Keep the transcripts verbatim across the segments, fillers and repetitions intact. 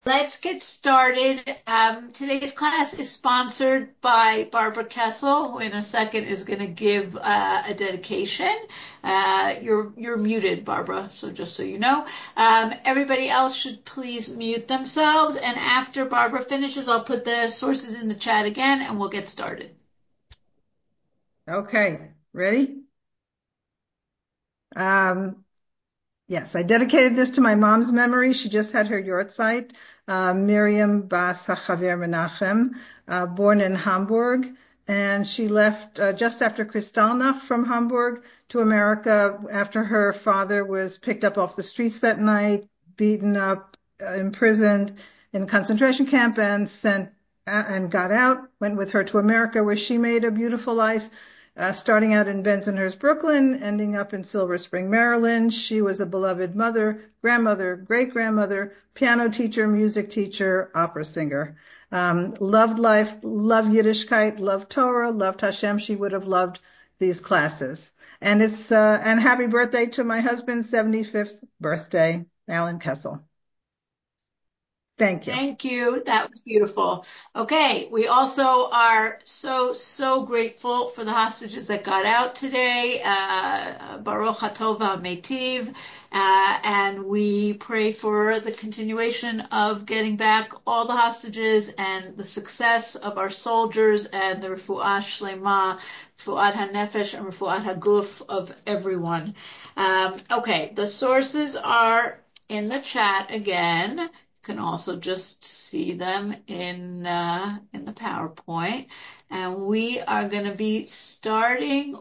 Let's get started. Um, today's class is sponsored by Barbara Kessel, who in a second is going to give uh, a dedication. Uh, you're you're muted, Barbara, so just so you know. Um, everybody else should please mute themselves, and after Barbara finishes, I'll put the sources in the chat again, and we'll get started. Okay, ready? Um, yes, I dedicated this to my mom's memory. She just had her yortzeit, uh, Miriam Bas HaChaver Menachem, uh, born in Hamburg, and she left uh, just after Kristallnacht from Hamburg to America after her father was picked up off the streets that night, beaten up, uh, imprisoned in a concentration camp, and sent uh, and got out. Went with her to America, where she made a beautiful life. Uh, starting out in Bensonhurst, Brooklyn, ending up in Silver Spring, Maryland. She was a beloved mother, grandmother, great-grandmother, piano teacher, music teacher, opera singer. Um, loved life, loved Yiddishkeit, loved Torah, loved Hashem. She would have loved these classes. And it's uh, and happy birthday to my husband's seventy-fifth birthday, Alan Kessel. Thank you. Thank you. That was beautiful. Okay, we also are so, so grateful for the hostages that got out today. Uh, Baruch HaTova Meitiv. Uh, and we pray for the continuation of getting back all the hostages and the success of our soldiers and the refuah shlema, refuat hanefesh, and refuat haguf of everyone. Um, okay, the sources are in the chat again. Can also just see them in uh, in the PowerPoint. And we are going to be starting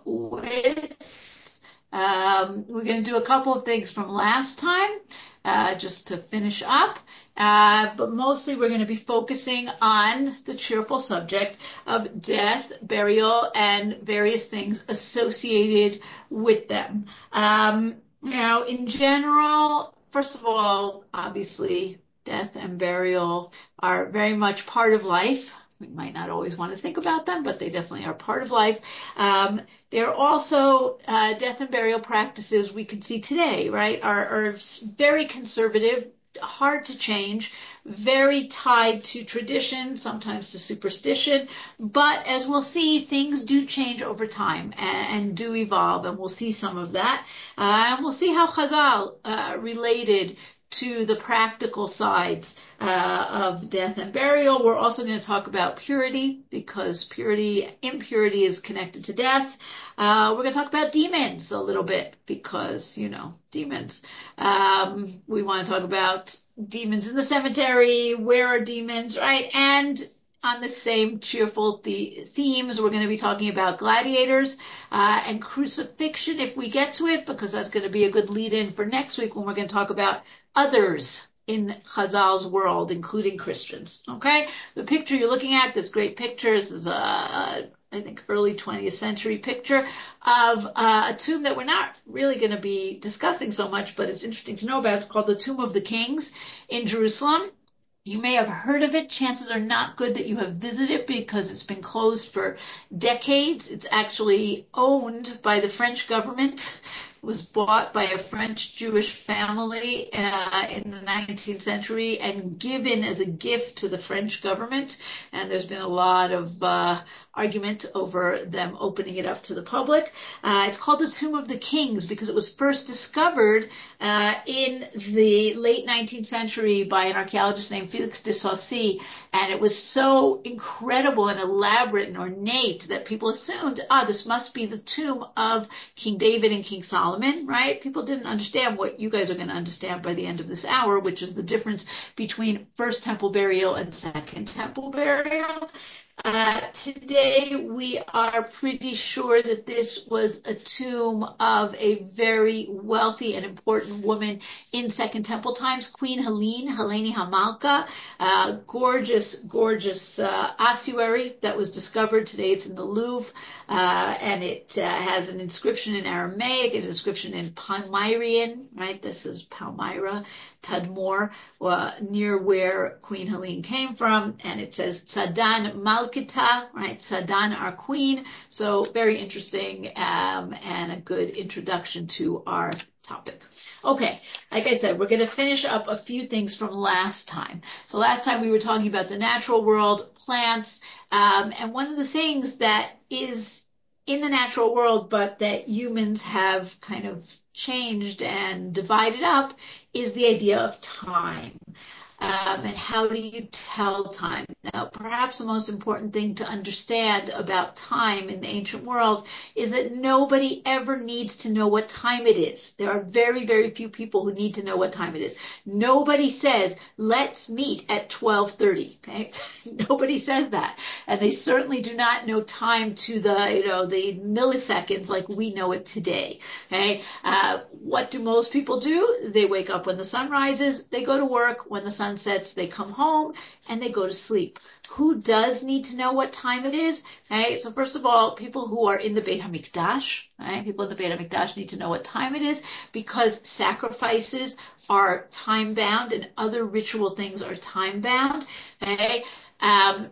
with, um, we're going to do a couple of things from last time, uh, just to finish up. Uh, but mostly we're going to be focusing on the cheerful subject of death, burial, and various things associated with them. Um, now, in general, first of all, obviously, death and burial are very much part of life. We might not always want to think about them, but they definitely are part of life. Um, they're also uh, death and burial practices we can see today, right, are, are very conservative, hard to change, very tied to tradition, sometimes to superstition. But as we'll see, things do change over time and, and do evolve, and we'll see some of that. Uh, and we'll see how Chazal uh, related to the practical sides uh, of death and burial. We're also going to talk about purity because purity, impurity is connected to death. Uh, we're going to talk about demons a little bit because, you know, demons. Um, we want to talk about demons in the cemetery. Where are demons, right? And on the same cheerful the themes, we're going to be talking about gladiators uh, and crucifixion if we get to it, because that's going to be a good lead-in for next week when we're going to talk about others in Chazal's world, including Christians. Okay, the picture you're looking at, this great picture, this is a, a I think early twentieth century picture of uh, a tomb that we're not really going to be discussing so much, but it's interesting to know about. It's called the Tomb of the Kings in Jerusalem. You may have heard of it. Chances are not good that you have visited because it's been closed for decades. It's actually owned by the French government. It was bought by a French Jewish family uh, in the nineteenth century and given as a gift to the French government. And there's been a lot of uh, argument over them opening it up to the public. Uh, it's called the Tomb of the Kings because it was first discovered uh, in the late nineteenth century by an archaeologist named Felix de Saussy, and it was so incredible and elaborate and ornate that people assumed, ah, this must be the tomb of King David and King Solomon, right? People didn't understand what you guys are going to understand by the end of this hour, which is the difference between First Temple burial and Second Temple burial. Uh, today we are pretty sure that this was a tomb of a very wealthy and important woman in Second Temple times, Queen Helene, Helene Hamalka, uh, gorgeous, gorgeous uh, ossuary that was discovered today. It's in the Louvre, uh, and it uh, has an inscription in Aramaic, an inscription in Palmyrian, right? This is Palmyra, Tadmor, uh, near where Queen Helene came from, and it says Tzadan Malkita, right? Tzadan, our queen. So very interesting um, and a good introduction to our topic. Okay, like I said, we're going to finish up a few things from last time. So last time we were talking about the natural world, plants, um, and one of the things that is in the natural world, but that humans have kind of changed and divided up, is the idea of time. Um, and how do you tell time? Now, perhaps the most important thing to understand about time in the ancient world is that nobody ever needs to know what time it is. There are very, very few people who need to know what time it is. Nobody says, let's meet at twelve thirty. Okay? Nobody says that. And they certainly do not know time to the, you know, the milliseconds like we know it today. Okay? Uh, what do most people do? They wake up when the sun rises, they go to work. When the sun sets, they come home and they go to sleep. Who does need to know what time it is? Okay, so first of all, people who are in the Beit HaMikdash, right? People in the Beit HaMikdash need to know what time it is because sacrifices are time bound and other ritual things are time bound. Okay, um,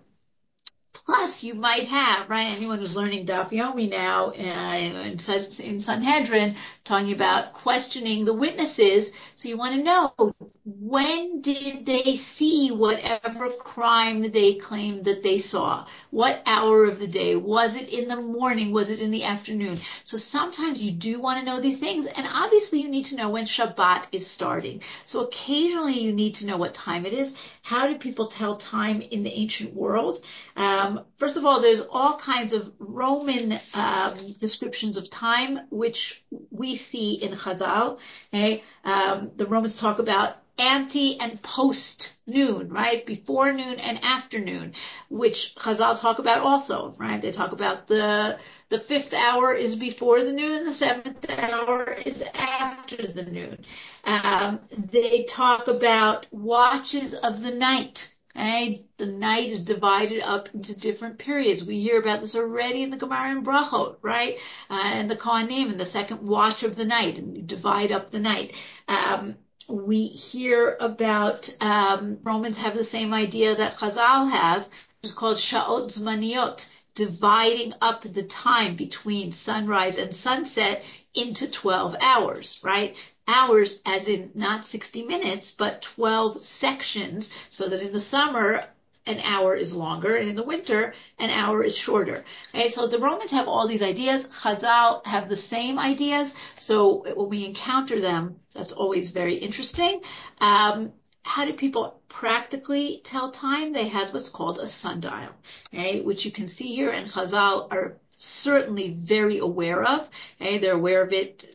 plus, you might have, right, anyone who's learning Daf Yomi now uh, in, in Sanhedrin, talking about questioning the witnesses. So you want to know, when did they see whatever crime they claimed that they saw? What hour of the day? Was it in the morning? Was it in the afternoon? So sometimes you do want to know these things. And obviously you need to know when Shabbat is starting. So occasionally you need to know what time it is. How did people tell time in the ancient world? Um, first of all, there's all kinds of Roman um, descriptions of time, which we see in Chazal. Okay? Um, the Romans talk about ante and post noon, right? Before noon and afternoon, which Chazal talk about also, right? They talk about the the fifth hour is before the noon, the seventh hour is after the noon. Um, they talk about watches of the night. Okay? The night is divided up into different periods. We hear about this already in the Gemara and Brachot, right? Uh, and the Kohanim in the second watch of the night, and you divide up the night. Um, we hear about um, Romans have the same idea that Chazal have, which is called Sha'ot Zmaniyot, dividing up the time between sunrise and sunset into twelve hours, right? Hours as in not sixty minutes, but twelve sections, so that in the summer, an hour is longer, and in the winter, an hour is shorter. Okay, so the Romans have all these ideas. Chazal have the same ideas. So when we encounter them, that's always very interesting. Um, how do people practically tell time? They had what's called a sundial, okay, which you can see here, and Chazal are certainly very aware of. Okay? They're aware of it.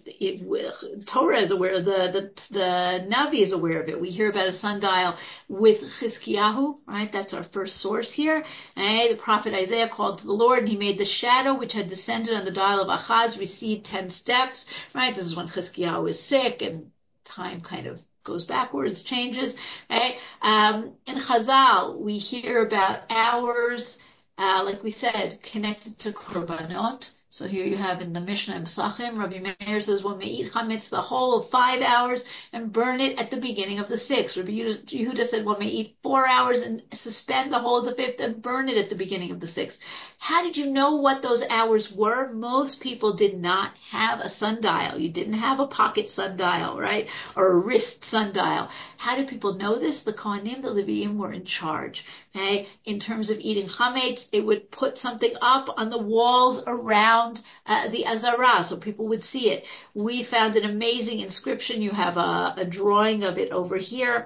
it. Torah is aware of the, the the Navi is aware of it. We hear about a sundial with Chizkiyahu, right? That's our first source here. Okay? The prophet Isaiah called to the Lord, and he made the shadow which had descended on the dial of Achaz recede ten steps. Right? This is when Chizkiyahu is sick, and time kind of goes backwards, changes. Okay? Um, in Chazal, we hear about hours. Uh, like we said, connected to korbanot. So here you have in the Mishnah and Pesachim, Rabbi Meir says, when we eat chametz the whole of five hours and burn it at the beginning of the sixth. Rabbi Yehuda said, when we eat four hours and suspend the whole of the fifth and burn it at the beginning of the sixth. How did you know what those hours were? Most people did not have a sundial. You didn't have a pocket sundial, right? Or a wrist sundial. How did people know this? The Kohanim, the Leviim were in charge. Okay? In terms of eating chametz, it would put something up on the walls around uh, the Azara so people would see it. We found an amazing inscription. You have a, a drawing of it over here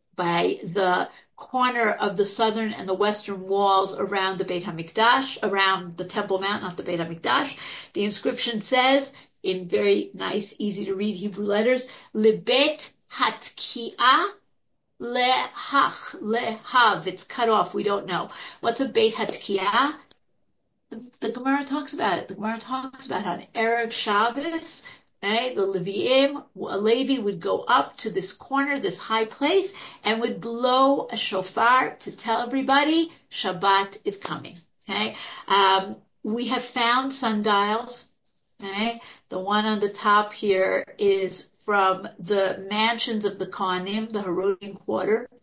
by the corner of the southern and the western walls around the Beit HaMikdash, around the Temple Mount, not the Beit HaMikdash. The inscription says, in very nice, easy to read Hebrew letters, Lebet Hatki'ah Lehach, lehav, it's cut off, we don't know. What's a Beit Hatkiyah? The, the Gemara talks about it. The Gemara talks about how on Erev Shabbos, right, the Leviim, a Levi would go up to this corner, this high place, and would blow a shofar to tell everybody Shabbat is coming. Okay, um, we have found sundials. Okay, the one on the top here is from the mansions of the Kohanim, the Herodian quarter.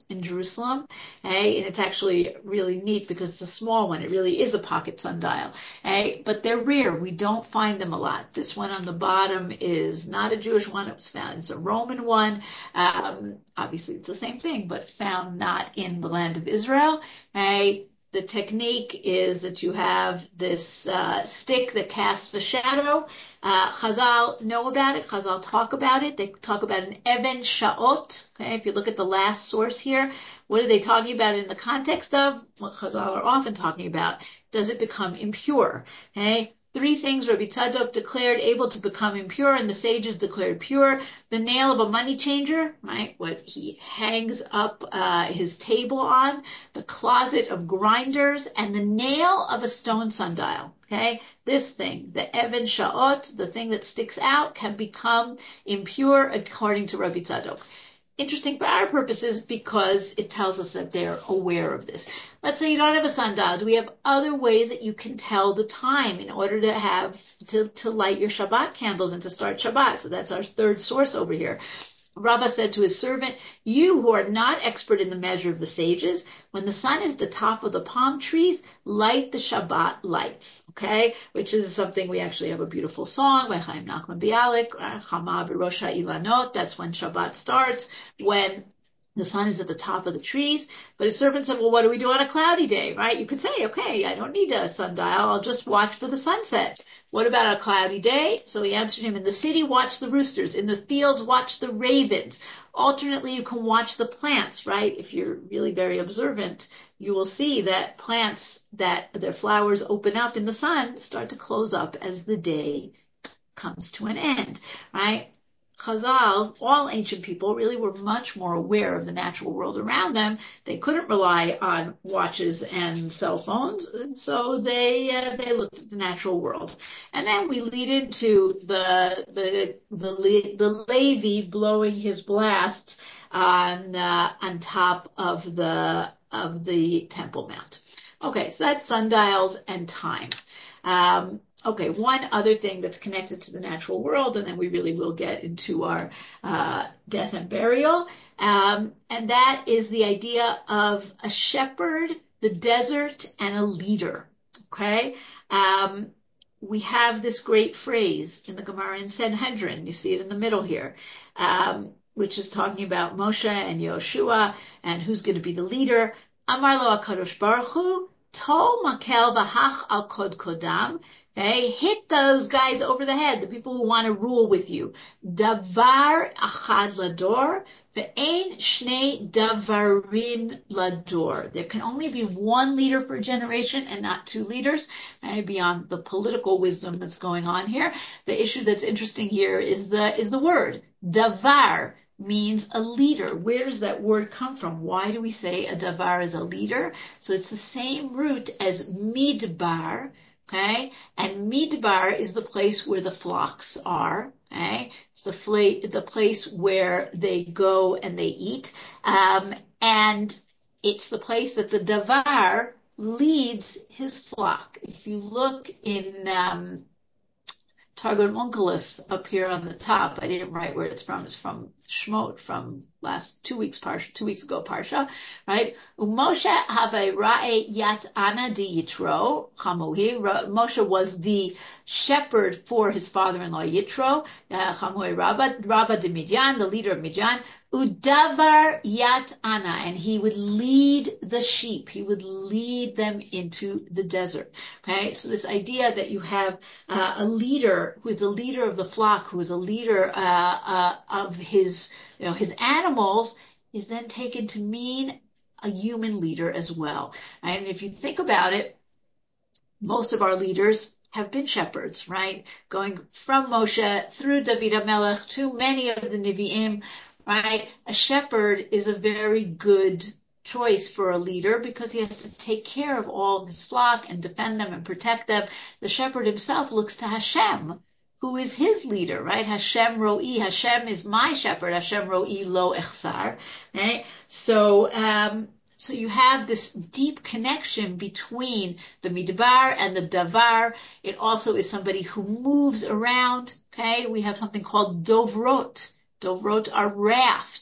in Jerusalem. Okay? And it's actually really neat because it's a small one. It really is a pocket sundial. Okay? But they're rare. We don't find them a lot. This one on the bottom is not a Jewish one. It was found. It's a Roman one. Um, obviously, it's the same thing, but found not in the land of Israel. Okay? The technique is that you have this uh, stick that casts a shadow. Uh, Chazal know about it. Chazal talk about it. They talk about an even sha'ot. Okay, if you look at the last source here, what are they talking about in the context of? What Chazal are often talking about. Does it become impure? Okay. Three things Rabbi Tzadok declared able to become impure, and the sages declared pure. The nail of a money changer, right? What he hangs up uh, his table on, the closet of grinders, and the nail of a stone sundial. Okay, this thing, the even sha'ot, the thing that sticks out, can become impure according to Rabbi Tzadok. Interesting for our purposes because it tells us that they're aware of this. Let's say you don't have a sundial. Do we have other ways that you can tell the time in order to have to, to light your Shabbat candles and to start Shabbat? So that's our third source over here. Rava said to his servant, you who are not expert in the measure of the sages, when the sun is at the top of the palm trees, light the Shabbat lights, okay? Which is something, we actually have a beautiful song by Chaim Nachman Bialik, Chama B'Rosh HaIlanot. That's when Shabbat starts, when the sun is at the top of the trees. But his servant said, well, what do we do on a cloudy day, right? You could say, okay, I don't need a sundial. I'll just watch for the sunset. What about a cloudy day? So he answered him, in the city, watch the roosters. In the fields, watch the ravens. Alternately, you can watch the plants, right? If you're really very observant, you will see that plants that their flowers open up in the sun start to close up as the day comes to an end, right? Chazal, all ancient people, really were much more aware of the natural world around them. They couldn't rely on watches and cell phones, and so they uh, they looked at the natural world. And then we lead into the the the, the Levi blowing his blasts on uh, on top of the of the Temple Mount. Okay, so that's sundials and time. Um, Okay, one other thing that's connected to the natural world, and then we really will get into our uh, death and burial, um, and that is the idea of a shepherd, the desert, and a leader. Okay, um, we have this great phrase in the Gemara in Sanhedrin. You see it in the middle here, um, which is talking about Moshe and Yoshua and who's going to be the leader. Amar lo HaKadosh Baruch Hu, Tol makel v'hach al kod kodam. Okay, hit those guys over the head, the people who want to rule with you. Davar achad lador, ve'ein shnei davarim lador. There can only be one leader for a generation and not two leaders. Right? Beyond the political wisdom that's going on here, the issue that's interesting here is the is the word davar. Means a leader. Where does that word come from? Why do we say a davar is a leader? So it's the same root as midbar, okay? And midbar is the place where the flocks are, okay? It's the, fla- the place where they go and they eat. Um, and it's the place that the davar leads his flock. If you look in um, Targum Onkelos up here on the top. I didn't write where it's from. It's from Shmot, from last two weeks parsha, two weeks ago parsha, right? Moshe have a ra'e yat ana di Yitro chamuhi. Moshe was the shepherd for his father-in-law Yitro, uh, chamuhi Rabba, Rabba de Midian, the leader of Midian. Udavar yat ana, and he would lead the sheep. He would lead them into the desert. Okay, so this idea that you have uh, a leader who is a leader of the flock, who is a leader uh, uh, of his, you know, his animals, is then taken to mean a human leader as well. And if you think about it, most of our leaders have been shepherds, right? Going from Moshe through David HaMelech to many of the Nevi'im, right? A shepherd is a very good choice for a leader because he has to take care of all of his flock and defend them and protect them. The shepherd himself looks to Hashem, who is his leader, right? Hashem ro'i. Hashem is my shepherd. Hashem ro'i lo echsar. Right? So, um, so you have this deep connection between the midbar and the davar. It also is somebody who moves around. Okay, we have something called dovrot. Dovrot are rafts.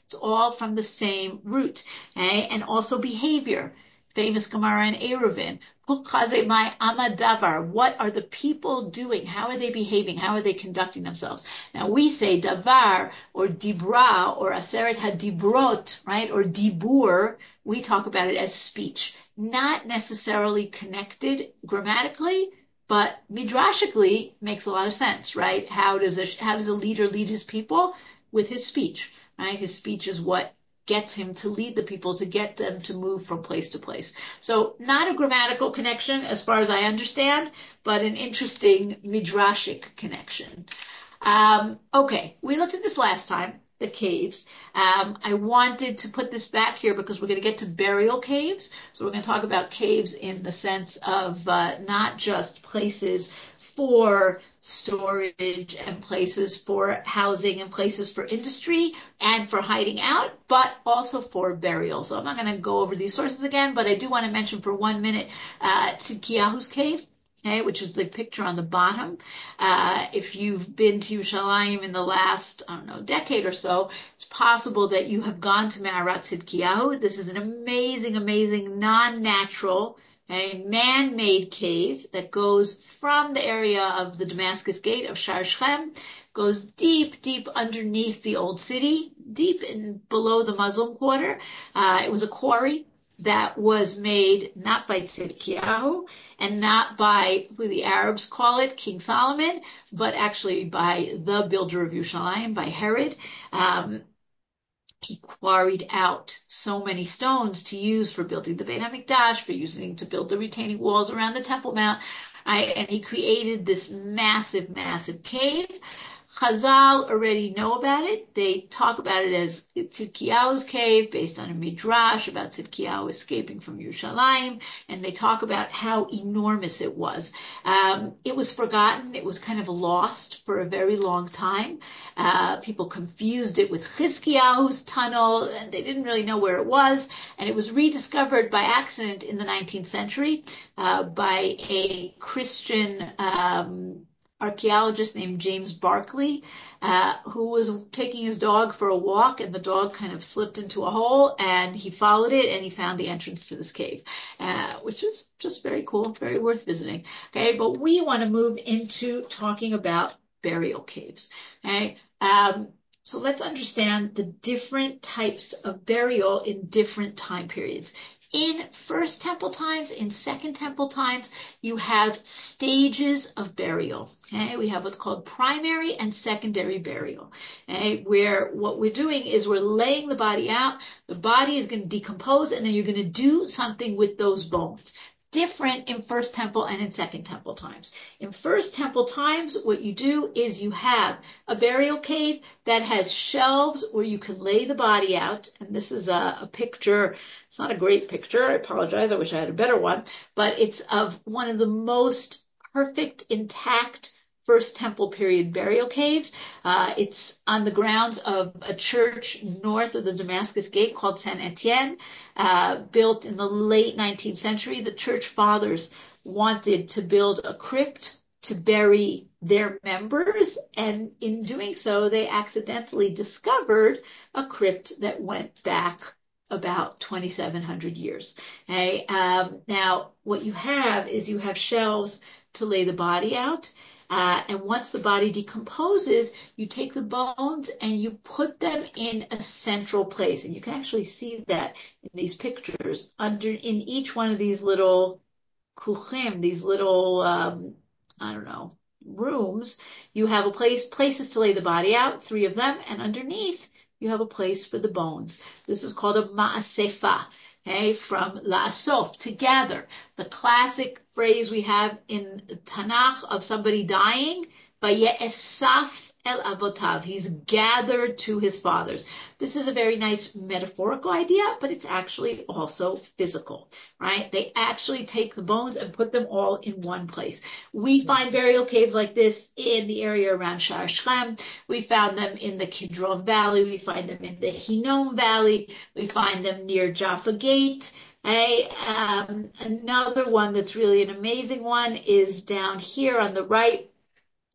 It's all from the same root. Okay? And also behavior. Famous Gemara in Eruvin. My amadavar. What are the people doing? How are they behaving? How are they conducting themselves? Now we say davar or dibra or aseret hadibrot, right? Or dibur. We talk about it as speech, not necessarily connected grammatically, but midrashically makes a lot of sense, right? How does a how does a leader lead his people? With his speech, right? His speech is what gets him to lead the people, to get them to move from place to place. So not a grammatical connection as far as I understand, but an interesting midrashic connection. Um, okay, we looked at this last time, the caves. Um, I wanted to put this back here because we're going to get to burial caves. So we're going to talk about caves in the sense of uh, not just places for storage and places for housing and places for industry and for hiding out, but also for burial. So I'm not going to go over these sources again, but I do want to mention for one minute uh, Tzidkiyahu's cave. Okay, which is the picture on the bottom. Uh, if you've been to Yerushalayim in the last, I don't know, decade or so, it's possible that you have gone to Me'arat Tzidkiyahu. This is an amazing, amazing, non-natural, okay, man-made cave that goes from the area of the Damascus Gate of Shar Shechem, goes deep, deep underneath the old city, deep in below the Muslim quarter. Uh, it was a quarry that was made not by Tzidkiyahu and not by who the Arabs call it, King Solomon, but actually by the builder of Yerushalayim, by Herod. Um, he quarried out so many stones to use for building the Beit HaMikdash, for using to build the retaining walls around the Temple Mount, right? And he created this massive, massive cave. Chazal already know about it. They talk about it as Tzidkiyahu's cave, based on a midrash about Tzidkiyahu escaping from Yerushalayim, and they talk about how enormous it was. Um, it was forgotten. It was kind of lost for a very long time. Uh, people confused it with Chizkiyahu's tunnel, and they didn't really know where it was. And it was rediscovered by accident in the nineteenth century uh, by a Christian um, archaeologist named James Barclay, uh, who was taking his dog for a walk, and the dog kind of slipped into a hole, and he followed it, and he found the entrance to this cave, uh, which is just very cool, very worth visiting. Okay, but we want to move into talking about burial caves. Okay, um, so let's understand the different types of burial in different time periods. In First Temple times, in Second Temple times, you have stages of burial. Okay, we have what's called primary and secondary burial. Okay, where what we're doing is we're laying the body out. The body is going to decompose, and then you're going to do something with those bones. Different in First Temple and in Second Temple times. In First Temple times, what you do is you have a burial cave that has shelves where you can lay the body out. And this is a, a picture. It's not a great picture. I apologize. I wish I had a better one. But it's of one of the most perfect, intact First Temple period burial caves. Uh, it's on the grounds of a church north of the Damascus Gate called Saint Etienne, uh, built in the late nineteenth century. The church fathers wanted to build a crypt to bury their members, and in doing so, they accidentally discovered a crypt that went back about twenty-seven hundred years. Okay? Um, now, what you have is you have shelves to lay the body out. Uh, and once the body decomposes, you take the bones and you put them in a central place. And you can actually see that in these pictures. Under in each one of these little kuchim, these little, um, I don't know, rooms, you have a place, places to lay the body out, three of them, and underneath you have a place for the bones. This is called a ma'asefa. Okay, from la'asof, to gather. The classic phrase we have in Tanakh of somebody dying, Vaye'esaf el avotav. He's gathered to his fathers. This is a very nice metaphorical idea, but it's actually also physical, right? They actually take the bones and put them all in one place. We find burial caves like this in the area around Shar Shechem. We found them in the Kidron Valley. We find them in the Hinnom Valley. We find them near Jaffa Gate. Okay, um, another one that's really an amazing one is down here on the right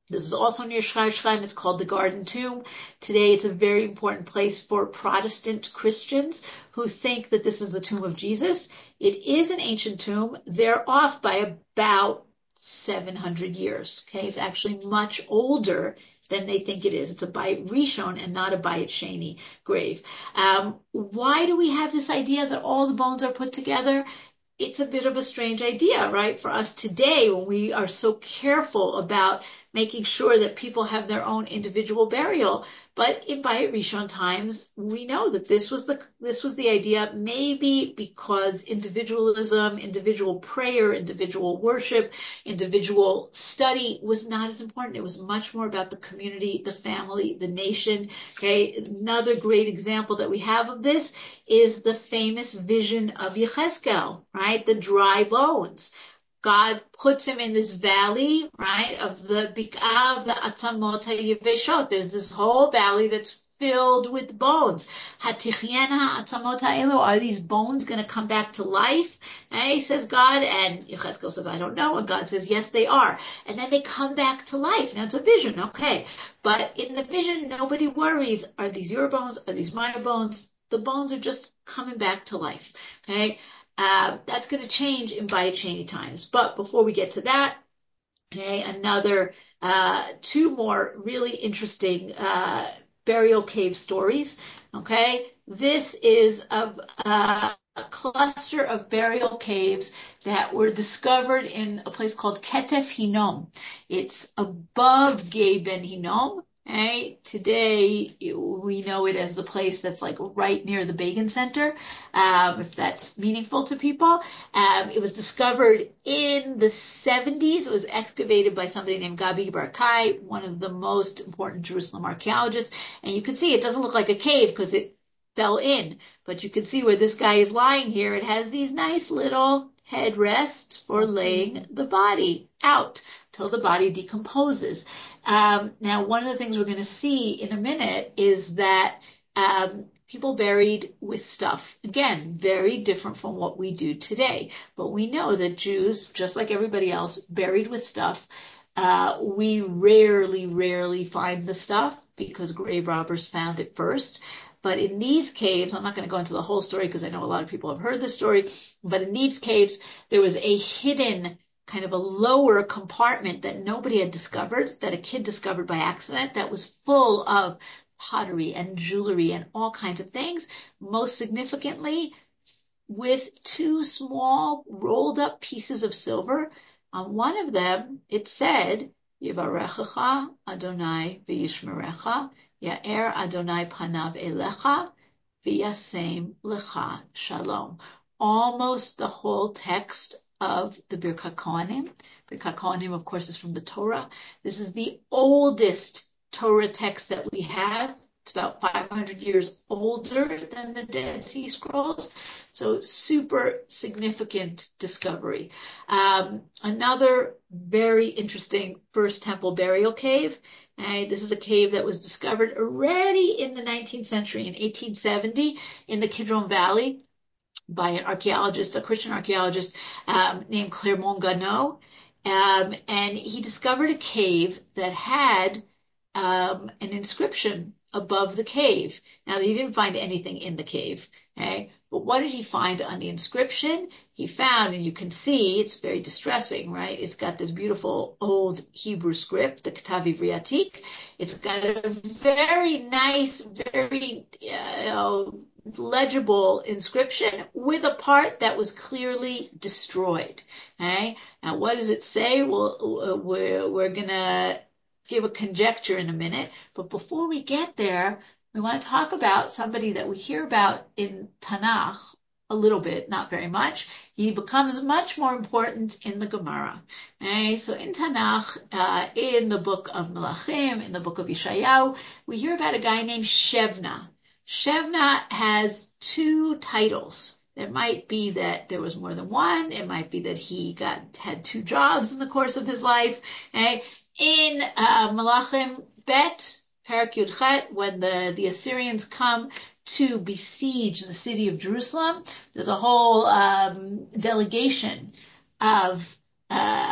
This is also near Shchar Shchaim. It's called the Garden Tomb. Today, it's a very important place for Protestant Christians who think that this is the tomb of Jesus. It is an ancient tomb. They're off by about seven hundred years. Okay, it's actually much older than they think it is. It's a Bayit Rishon and not a Bayit Sheni grave. Um, why do we have this idea that all the bones are put together? It's a bit of a strange idea, right? For us today, when we are so careful about making sure that people have their own individual burial. But in Bayit Rishon times, we know that this was the this was the idea, maybe because individualism, individual prayer, individual worship, individual study was not as important. It was much more about the community, the family, the nation. Okay, another great example that we have of this is the famous vision of Yechezkel, right? The dry bones. God puts him in this valley, right, of the Bik'ah of the Atzamot HaYeveshot. There's this whole valley that's filled with bones. Hatichiena Atzamot HaElu, are these bones going to come back to life? Hey, says God, and Yechezkel says, I don't know. And God says, yes, they are. And then they come back to life. Now, it's a vision, okay. But in the vision, nobody worries. Are these your bones? Are these my bones? The bones are just coming back to life, okay. Uh, that's going to change in Bayit Sheni times. But before we get to that, okay, another uh, two more really interesting uh, burial cave stories. Okay, this is of uh, a cluster of burial caves that were discovered in a place called Ketef Hinnom. It's above Gei Ben Hinnom. Okay. Today, we know it as the place that's like right near the Begin Center, um, if that's meaningful to people. Um, it was discovered in the seventies. It was excavated by somebody named Gabi Barkai, one of the most important Jerusalem archaeologists. And you can see it doesn't look like a cave because it fell in, but you can see where this guy is lying here. It has these nice little headrests for laying the body out till the body decomposes. Um, now, one of the things we're going to see in a minute is that um, people buried with stuff. Again, very different from what we do today. But we know that Jews, just like everybody else, buried with stuff. Uh, we rarely, rarely find the stuff because grave robbers found it first. But in these caves, I'm not going to go into the whole story because I know a lot of people have heard this story, but in these caves, there was a hidden kind of a lower compartment that nobody had discovered, that a kid discovered by accident, that was full of pottery and jewelry and all kinds of things. Most significantly, with two small rolled up pieces of silver. On one of them, it said, Yivarechecha Adonai v'yishmerecha, Ya'er Adonai panav elecha, v'yasem lecha shalom. Almost the whole text of the Birkat Kohanim. Birkat Kohanim, of course, is from the Torah. This is the oldest Torah text that we have. It's about five hundred years older than the Dead Sea Scrolls. So super significant discovery. Um, another very interesting First Temple burial cave. Uh, this is a cave that was discovered already in the nineteenth century, in eighteen seventy, in the Kidron Valley by an archaeologist, a Christian archaeologist um, named Clermont Ganneau. Um, and he discovered a cave that had um, an inscription above the cave. Now, he didn't find anything in the cave, okay? But what did he find on the inscription? He found, and you can see, it's very distressing, right? It's got this beautiful old Hebrew script, the Ketav Ivri Atik. It's got a very nice, very uh, legible inscription with a part that was clearly destroyed, okay? Now, what does it say? Well, we're, we're gonna give a conjecture in a minute, but before we get there, we want to talk about somebody that we hear about in Tanakh a little bit, not very much. He becomes much more important in the Gemara. Okay? So in Tanakh, uh, in the book of Melachim, in the book of Yeshayahu, we hear about a guy named Shevna. Shevna has two titles. It might be that there was more than one. It might be that he got had two jobs in the course of his life. Okay? In uh, Melachim Bet, Parak Yud Chet, when the, the Assyrians come to besiege the city of Jerusalem, there's a whole um, delegation of uh,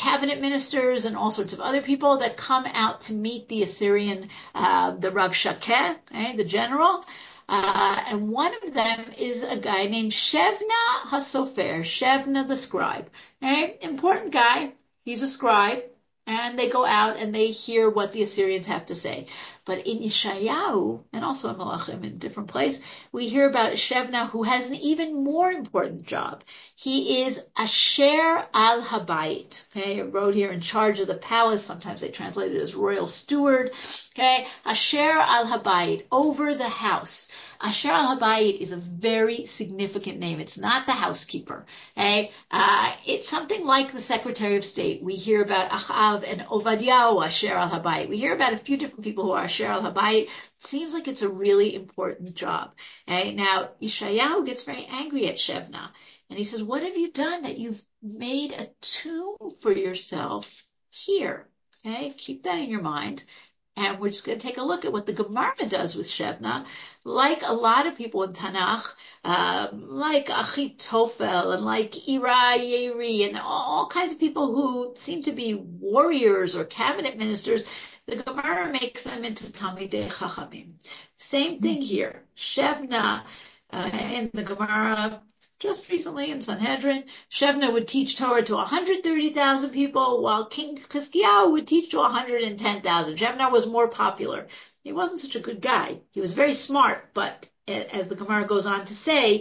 cabinet ministers and all sorts of other people that come out to meet the Assyrian, uh, the Rav Shakeh, okay, the general. Uh, and one of them is a guy named Shevna HaSofer, Shevna the scribe. Okay? Important guy. He's a scribe. And they go out and they hear what the Assyrians have to say. But in Yeshayahu, and also in Malachim, in a different place, we hear about Shevna, who has an even more important job. He is Asher al Habayit. Okay, it wrote here in charge of the palace. Sometimes they translate it as royal steward. Okay, Asher al Habayit, over the house. Asher al Habayit is a very significant name. It's not the housekeeper. Okay, uh, it's something like the Secretary of State. We hear about Achav and Ovadiah Asher al Habayit. We hear about a few different people who are Asher al Habayit. Seems like it's a really important job. Okay, now Yeshayahu gets very angry at Shevna, and he says, "What have you done that you've made a tomb for yourself here?" Okay, keep that in your mind. And we're just going to take a look at what the Gemara does with Shevna. Like a lot of people in Tanakh, uh, like Achitofel and like Ira Yeri and all kinds of people who seem to be warriors or cabinet ministers, the Gemara makes them into Talmidei Chachamim. Same thing here. Shevna, uh, in the Gemara, just recently in Sanhedrin, Shevna would teach Torah to one hundred thirty thousand people, while King Chizkiyahu would teach to one hundred ten thousand. Shevna was more popular. He wasn't such a good guy. He was very smart, but as the Gemara goes on to say,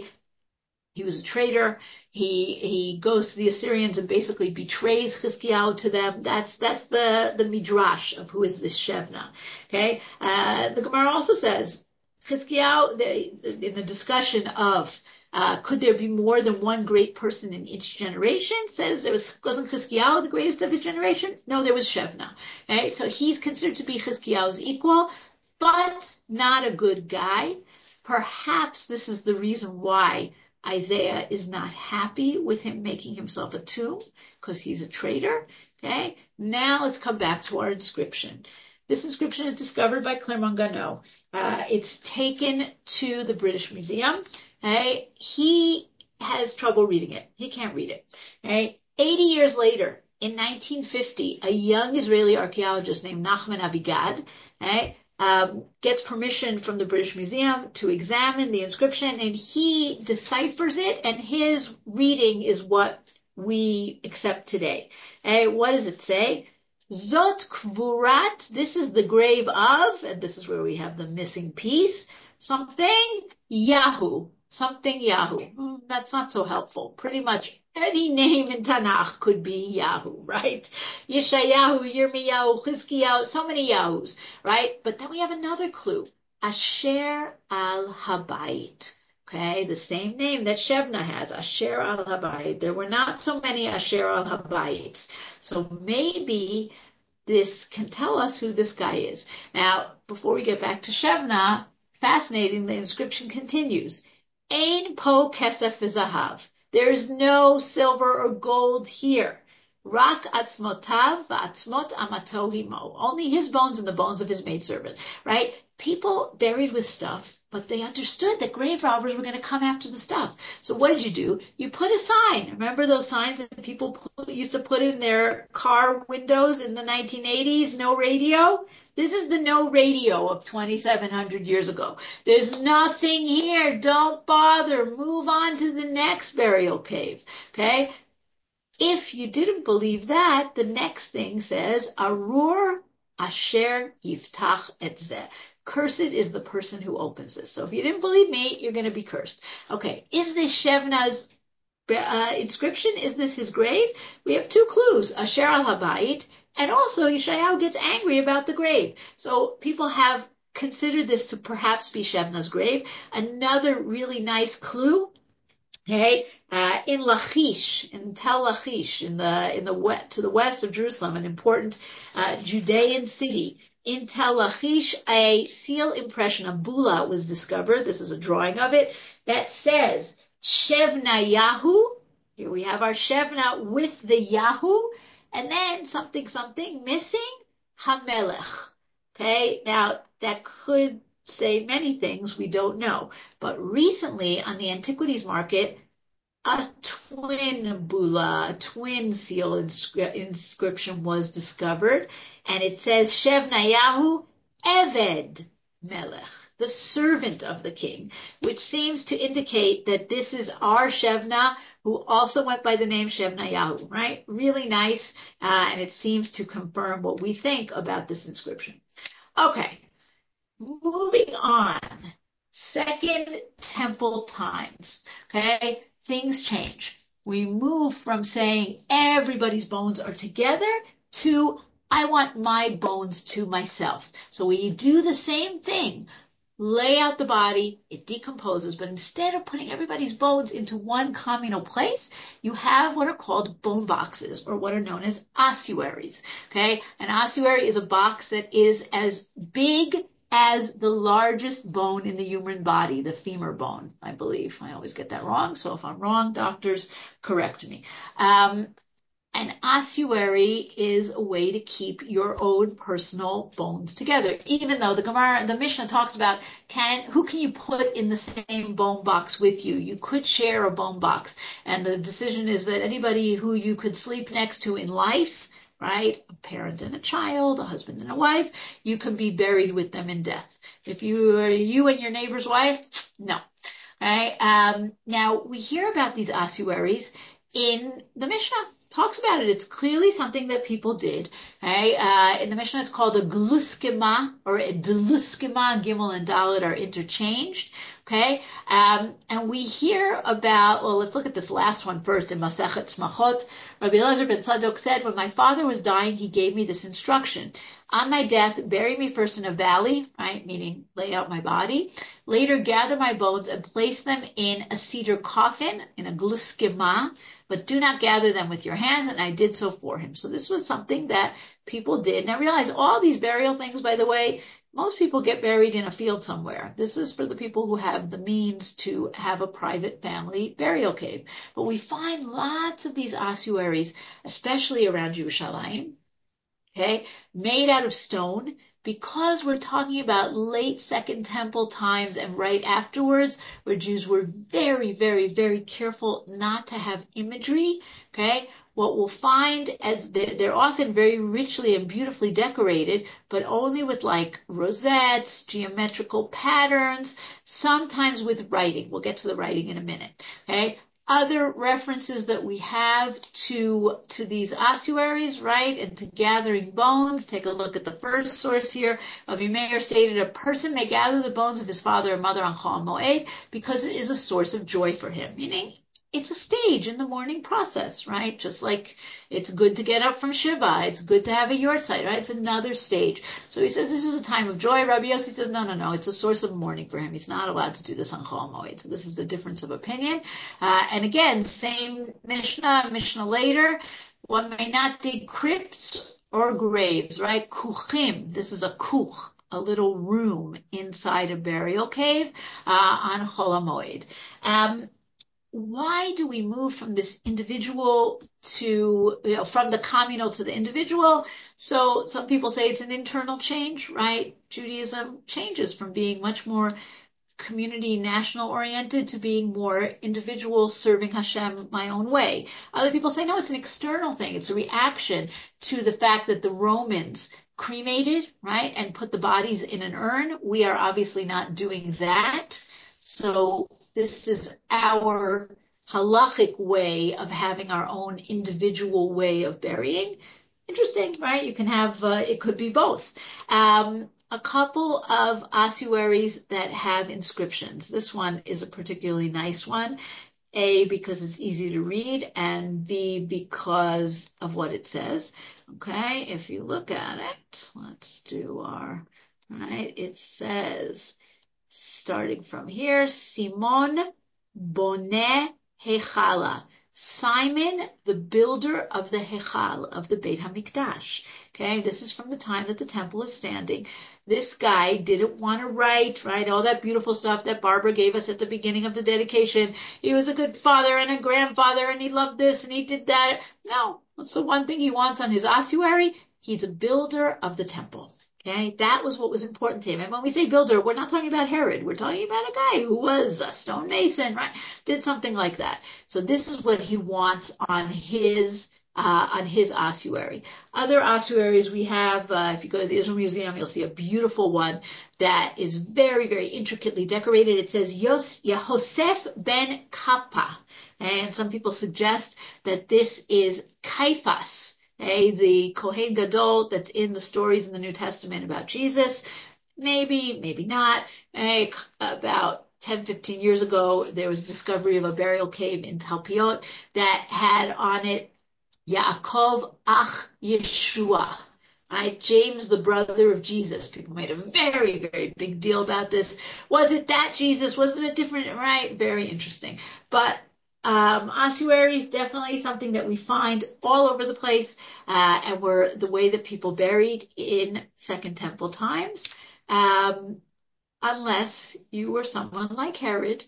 he was a traitor. He he goes to the Assyrians and basically betrays Chizkiyahu to them. That's that's the the midrash of who is this Shevna. Okay, uh, the Gemara also says Chizkiyahu, the, in the discussion of Uh, could there be more than one great person in each generation? Says there was, wasn't Chizkiyahu the greatest of his generation? No, there was Shevna. Okay, so he's considered to be Chizkiyahu's equal, but not a good guy. Perhaps this is the reason why Isaiah is not happy with him making himself a tomb, because he's a traitor. Okay, now let's come back to our inscription. This inscription is discovered by Clermont Ganneau. Uh, it's taken to the British Museum. Okay? He has trouble reading it. He can't read it. Okay? eighty years later, in nineteen fifty, a young Israeli archaeologist named Nachman Avigad, okay, um, gets permission from the British Museum to examine the inscription, and he deciphers it, and his reading is what we accept today. Okay? What does it say? Zot kvurat, this is the grave of, and this is where we have the missing piece, something Yahu, something Yahu. That's not so helpful. Pretty much any name in Tanakh could be Yahu, right? Yeshayahu, Yirmiyahu, Chizkiyahu, so many Yahus, right? But then we have another clue. Asher al Habayit. Okay, the same name that Shevna has, Asher al Habayit. There were not so many Asher al Habayits. So maybe this can tell us who this guy is. Now, before we get back to Shevna, fascinating, the inscription continues. Ein po kesef v'zahav. There is no silver or gold here. Rak atzmotav v'atzmot amato himo. Only his bones and the bones of his maidservant, right? People buried with stuff, but they understood that grave robbers were going to come after the stuff. So what did you do? You put a sign. Remember those signs that people put, used to put in their car windows in the nineteen eighties? No radio? This is the no radio of twenty-seven hundred years ago. There's nothing here. Don't bother. Move on to the next burial cave. Okay? If you didn't believe that, the next thing says, Arur Asher Yiftach et zeh. Cursed is the person who opens this. So if you didn't believe me, you're going to be cursed. Okay, is this Shevna's uh, inscription? Is this his grave? We have two clues, Asher al Habayit, and also Yeshayahu gets angry about the grave. So people have considered this to perhaps be Shevna's grave. Another really nice clue, okay, uh, in Lachish, in Tel Lachish, in the in the west, to the west of Jerusalem, an important uh, Judean city. In Tel Lachish, a seal impression, a bula, was discovered. This is a drawing of it that says Shevna Yahu. Here we have our Shevna with the Yahu, and then something something missing, Hamelech. Okay, now that could say many things, we don't know. But recently on the antiquities market, a twin bula, a twin seal inscri- inscription was discovered, and it says Shevnayahu Eved Melech, the servant of the king, which seems to indicate that this is our Shevna, who also went by the name Shevnayahu, right? Really nice, uh, and it seems to confirm what we think about this inscription. Okay, moving on. Second Temple times, okay? Things change. We move from saying everybody's bones are together to I want my bones to myself. So we do the same thing. Lay out the body, it decomposes, but instead of putting everybody's bones into one communal place, you have what are called bone boxes, or what are known as ossuaries. Okay? An ossuary is a box that is as big as the largest bone in the human body, the femur bone, I believe. I always get that wrong, so if I'm wrong, doctors, correct me. Um, An ossuary is a way to keep your own personal bones together. Even though the Gemara, the Mishnah talks about can who can you put in the same bone box with you? You could share a bone box, and the decision is that anybody who you could sleep next to in life, right, a parent and a child, a husband and a wife, you can be buried with them in death. If you are you and your neighbor's wife, no. Right? Um, now we hear about these ossuaries in the Mishnah. Talks about it. It's clearly something that people did. Okay? Uh, in the Mishnah, it's called a gluskema or a deluskema. Gimel and Dalet are interchanged. Okay, um, and we hear about. Well, let's look at this last one first in Masechet Smachot. Rabbi Elazar ben Tzadok said, "When my father was dying, he gave me this instruction: on my death, bury me first in a valley, right, meaning lay out my body. Later, gather my bones and place them in a cedar coffin, in a gluskema, but do not gather them with your hands." And I did so for him. So this was something that people did. Now realize all these burial things, by the way, most people get buried in a field somewhere. This is for the people who have the means to have a private family burial cave. But we find lots of these ossuaries, especially around Yerushalayim, okay, made out of stone, because we're talking about late Second Temple times and right afterwards, where Jews were very, very, very careful not to have imagery. Okay, what we'll find as they're, they're often very richly and beautifully decorated, but only with like rosettes, geometrical patterns, sometimes with writing. We'll get to the writing in a minute. Okay. Other references that we have to to these ossuaries, right, and to gathering bones. Take a look at the first source here. Rabbi Meir stated, a person may gather the bones of his father or mother on Chol Moed because it is a source of joy for him, meaning it's a stage in the mourning process, right? Just like it's good to get up from Shiva, it's good to have a yortzeit, right? It's another stage. So he says this is a time of joy. Rabbi Yossi says no, no, no. It's a source of mourning for him. He's not allowed to do this on Chol Moed. So this is a difference of opinion. Uh, and again, same Mishnah, Mishnah later. One may not dig crypts or graves, right? Kuchim. This is a kuch, a little room inside a burial cave uh, on Chol Moed. Um, Why do we move from this individual to, you know, from the communal to the individual? So some people say it's an internal change, right? Judaism changes from being much more community national oriented to being more individual, serving Hashem my own way. Other people say, no, it's an external thing. It's a reaction to the fact that the Romans cremated, right, and put the bodies in an urn. We are obviously not doing that. So this is our halachic way of having our own individual way of burying. Interesting, right? You can have, uh, it could be both. Um, a couple of ossuaries that have inscriptions. This one is a particularly nice one. A, because it's easy to read, and B, because of what it says. Okay, if you look at it, let's do our, right, it says, starting from here, Simon Boneh Hechala. Simon, the builder of the Hechal, of the Beit HaMikdash. Okay, this is from the time that the temple is standing. This guy didn't want to write, right, all that beautiful stuff that Barbara gave us at the beginning of the dedication. He was a good father and a grandfather, and he loved this, and he did that. No, what's the one thing he wants on his ossuary? He's a builder of the temple. Okay, that was what was important to him. And when we say builder, we're not talking about Herod. We're talking about a guy who was a stonemason, right? Did something like that. So this is what he wants on his uh, on his ossuary. Other ossuaries we have, uh, if you go to the Israel Museum, you'll see a beautiful one that is very, very intricately decorated. It says Yos Yehosef ben Kappa. And some people suggest that this is Caiaphas. Okay, the Kohen Gadol that's in the stories in the New Testament about Jesus. Maybe, maybe not. Okay, about ten, fifteen years ago, there was a discovery of a burial cave in Talpiot that had on it Yaakov Ach Yeshua. Right? James, the brother of Jesus. People made a very, very big deal about this. Was it that Jesus? Was it a different, right? Very interesting. But Um, ossuary is definitely something that we find all over the place, uh, and were the way that people buried in Second Temple times, um, unless you were someone like Herod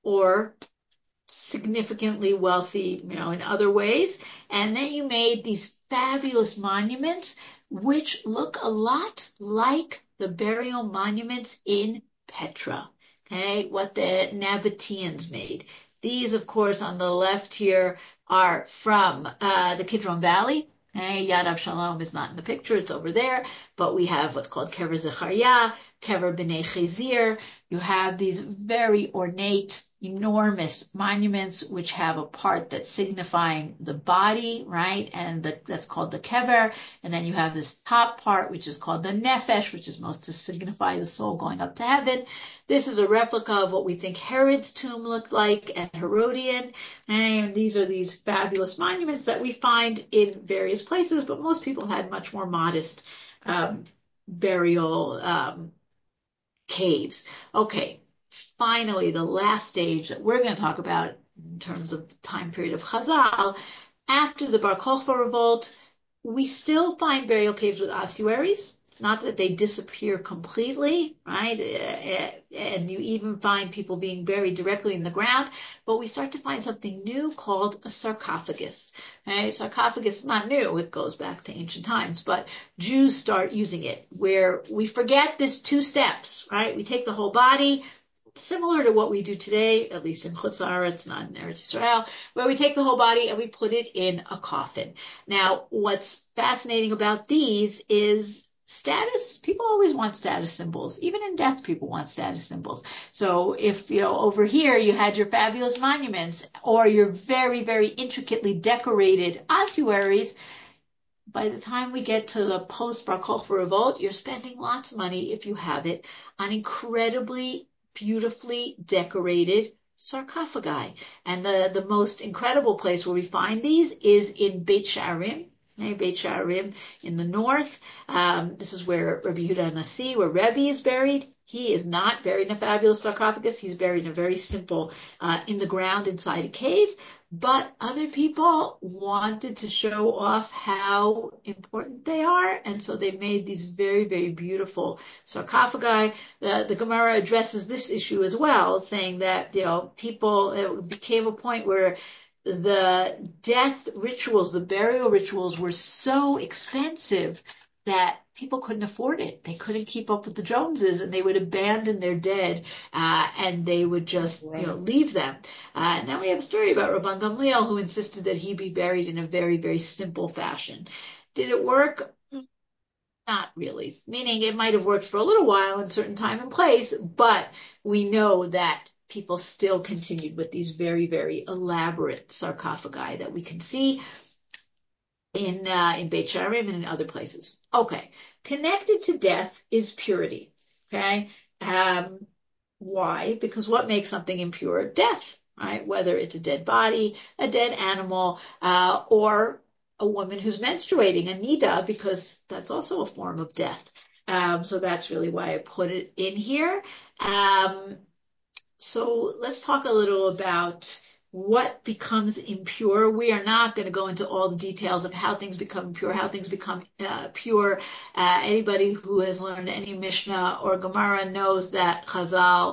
or significantly wealthy, you know, in other ways. And then you made these fabulous monuments, which look a lot like the burial monuments in Petra. Okay, what the Nabateans made. These, of course, on the left here are from uh, the Kidron Valley. Okay, Yad Avshalom is not in the picture, it's over there, but we have what's called Kever Zechariah, Kever B'nai Chazir. You have these very ornate, enormous monuments which have a part that's signifying the body, right? And the, that's called the kever. And then you have this top part which is called the nefesh, which is most to signify the soul going up to heaven. This is a replica of what we think Herod's tomb looked like at Herodian. And these are these fabulous monuments that we find in various places, but most people had much more modest um, burial um, caves. Okay. Finally, the last stage that we're going to talk about in terms of the time period of Chazal, after the Bar Kokhba revolt, we still find burial caves with ossuaries. It's not that they disappear completely, right? And you even find people being buried directly in the ground, but we start to find something new called a sarcophagus. Okay? Sarcophagus is not new. It goes back to ancient times, but Jews start using it where we forget this two steps, right? We take the whole body, similar to what we do today, at least in Chutz La'aretz, not in Eretz Yisrael, where we take the whole body and we put it in a coffin. Now, what's fascinating about these is status. People always want status symbols. Even in death, people want status symbols. So if, you know, over here you had your fabulous monuments or your very, very intricately decorated ossuaries, by the time we get to the post Bar Kokhba revolt, you're spending lots of money, if you have it, on incredibly beautifully decorated sarcophagi. And the, the most incredible place where we find these is in Beit Sha'arim. Okay, Beit Sha'arim in the north. Um, this is where Rabbi Yehuda Nasi, where Rebbe is buried. He is not buried in a fabulous sarcophagus. He's buried in a very simple, uh, in the ground inside a cave. But other people wanted to show off how important they are, and so they made these very, very beautiful sarcophagi. The, the Gemara addresses this issue as well, saying that, you know, people, it became a point where the death rituals, the burial rituals were so expensive that people couldn't afford it. They couldn't keep up with the Joneses, and they would abandon their dead, uh, and they would just, right. you know, leave them. Uh, and then we have a story about Rabban Gamliel, who insisted that he be buried in a very, very simple fashion. Did it work? Not really. Meaning it might have worked for a little while in certain time and place, but we know that people still continued with these very, very elaborate sarcophagi that we can see in uh, in Beit Sha'arim and in other places. Okay, connected to death is purity. Okay, um, why? Because what makes something impure? Death, right? Whether it's a dead body, a dead animal, uh, or a woman who's menstruating, a nida, because that's also a form of death. Um, so that's really why I put it in here. Um, so let's talk a little about what becomes impure. We are not going to go into all the details of how things become impure, how things become uh, pure. Uh, anybody who has learned any Mishnah or Gemara knows that Chazal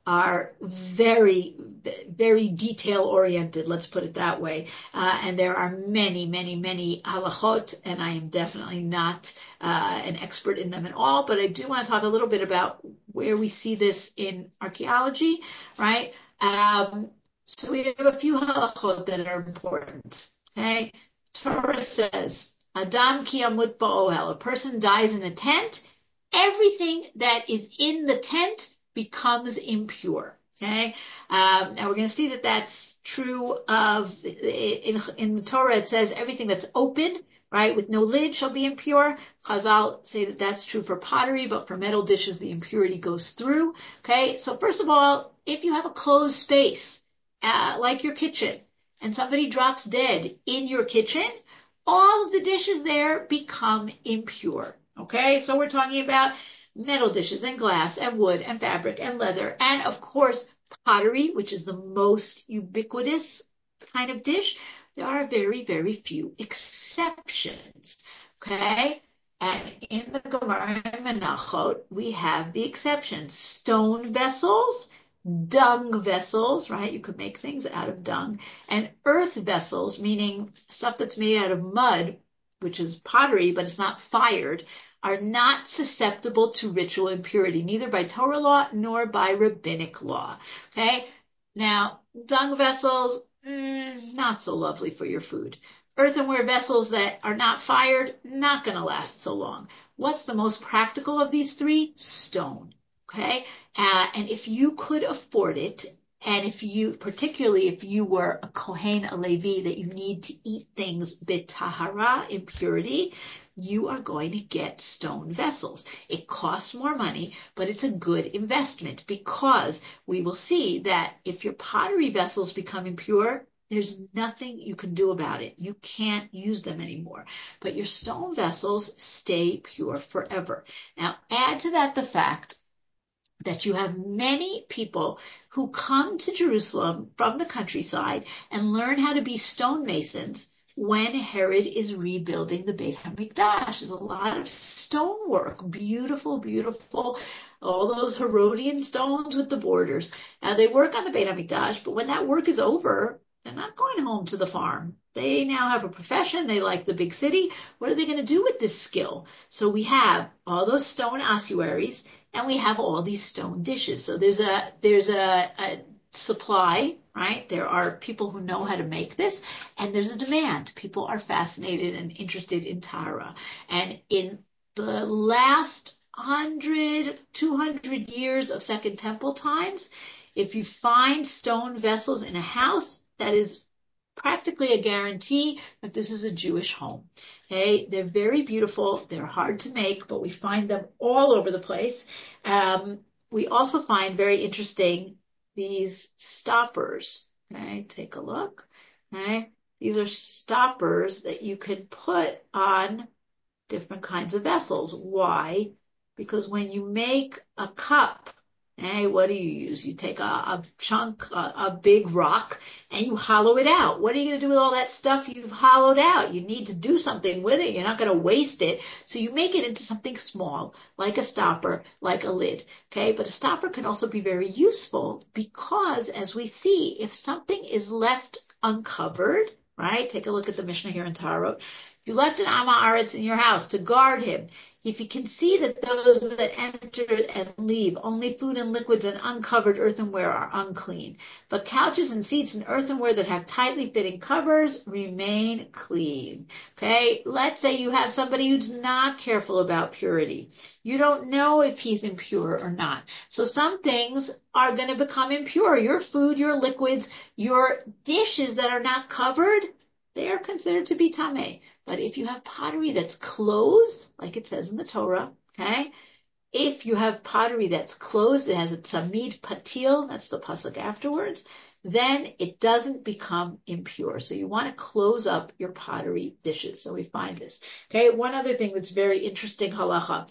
are very, very detail oriented. Let's put it that way. Uh, and there are many, many, many halachot, and I am definitely not uh, an expert in them at all. But I do want to talk a little bit about where we see this in archaeology, right? Um, so we have a few halachot that are important. Okay, Torah says, "Adam ki yamut ba'ohel." A person dies in a tent. Everything that is in the tent becomes impure. Okay, um, now we're going to see that that's true of in, in the Torah. It says everything that's open, right, with no lid shall be impure. Chazal say that that's true for pottery, but for metal dishes, the impurity goes through. Okay, so first of all, if you have a closed space, uh, like your kitchen, and somebody drops dead in your kitchen, all of the dishes there become impure. Okay, so we're talking about metal dishes and glass and wood and fabric and leather and of course pottery, which is the most ubiquitous kind of dish. There are very, very few exceptions. Okay, and in the Gemara and Menachot, we have the exceptions: stone vessels, dung vessels, right? You could make things out of dung, and earth vessels, meaning stuff that's made out of mud, which is pottery, but it's not fired, are not susceptible to ritual impurity, neither by Torah law nor by rabbinic law. Okay? Now, dung vessels, mm, not so lovely for your food. Earthenware vessels that are not fired, not going to last so long. What's the most practical of these three? Stone. Okay? Uh, and if you could afford it, and if you, particularly if you were a Kohen, a Levi, that you need to eat things betahara, impurity, you are going to get stone vessels. It costs more money, but it's a good investment because we will see that if your pottery vessels become impure, there's nothing you can do about it. You can't use them anymore. But your stone vessels stay pure forever. Now, add to that the fact that you have many people who come to Jerusalem from the countryside and learn how to be stonemasons when Herod is rebuilding the Beit HaMikdash. There's a lot of stonework, beautiful, beautiful, all those Herodian stones with the borders. Now they work on the Beit HaMikdash, but when that work is over, they're not going home to the farm. They now have a profession. They like the big city. What are they going to do with this skill? So we have all those stone ossuaries, and we have all these stone dishes. So there's a there's a, a supply, right? There are people who know how to make this, and there's a demand. People are fascinated and interested in Tara. And in the last one hundred, two hundred years of Second Temple times, if you find stone vessels in a house, that is practically a guarantee that this is a Jewish home. Okay, they're very beautiful. They're hard to make, but we find them all over the place. Um, we also find very interesting these stoppers. Okay, take a look. Okay, these are stoppers that you can put on different kinds of vessels. Why? Because when you make a cup, hey, what do you use? You take a, a chunk, a, a big rock, and you hollow it out. What are you going to do with all that stuff you've hollowed out? You need to do something with it. You're not going to waste it. So you make it into something small, like a stopper, like a lid. Okay, but a stopper can also be very useful because, as we see, if something is left uncovered, right? Take a look at the Mishnah here in Tarot. If you left an Amma Aretz in your house to guard him, if you can see that those that enter and leave, only food and liquids and uncovered earthenware are unclean. But couches and seats and earthenware that have tightly fitting covers remain clean. Okay, let's say you have somebody who's not careful about purity. You don't know if he's impure or not. So some things are going to become impure. Your food, your liquids, your dishes that are not covered, they are considered to be tameh. But if you have pottery that's closed, like it says in the Torah, okay? If you have pottery that's closed, it has a tzamid patil, that's the pasuk afterwards, then it doesn't become impure. So you want to close up your pottery dishes. So we find this. Okay, one other thing that's very interesting, halacha.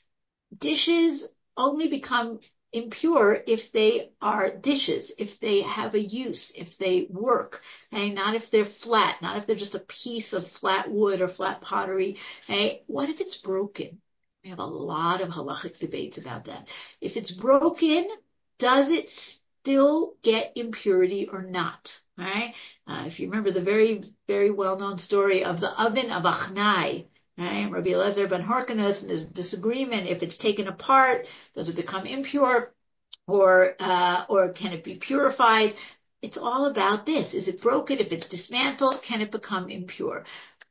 Dishes only become impure if they are dishes, if they have a use, if they work, okay? Not if they're flat, not if they're just a piece of flat wood or flat pottery. Okay? What if it's broken? We have a lot of halachic debates about that. If it's broken, does it still get impurity or not? All right. Uh, if you remember the very, very well-known story of the oven of Achnai, right? Rabbi Eliezer ben Hyrcanus and his disagreement, if it's taken apart, does it become impure, or uh, or can it be purified? It's all about this. Is it broken? If it's dismantled, can it become impure?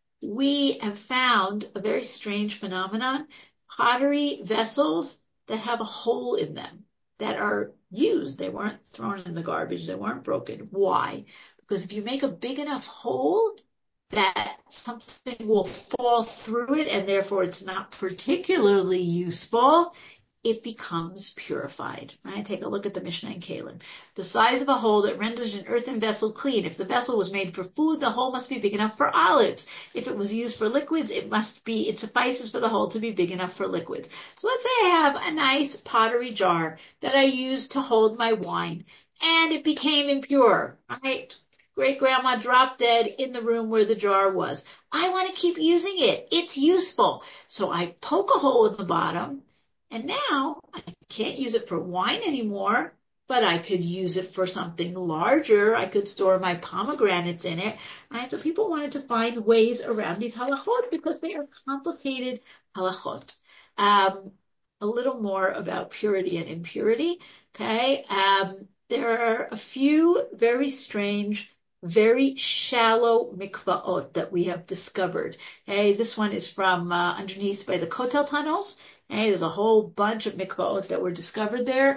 We have found a very strange phenomenon: pottery vessels that have a hole in them, that are used. They weren't thrown in the garbage. They weren't broken. Why? Because if you make a big enough hole, that something will fall through it, and therefore it's not particularly useful, it becomes purified, right? Take a look at the Mishnah in Kalim. The size of a hole that renders an earthen vessel clean. If the vessel was made for food, the hole must be big enough for olives. If it was used for liquids, it must be, it suffices for the hole to be big enough for liquids. So let's say I have a nice pottery jar that I use to hold my wine, and it became impure, right? Great grandma dropped dead in the room where the jar was. I want to keep using it. It's useful. So I poke a hole in the bottom, and now I can't use it for wine anymore, but I could use it for something larger. I could store my pomegranates in it, right? So people wanted to find ways around these halachot because they are complicated halachot. Um, a little more about purity and impurity, okay? Um, there are a few very strange, very shallow mikvaot that we have discovered. Okay, this one is from uh, underneath by the Kotel tunnels. Okay, there's a whole bunch of mikvaot that were discovered there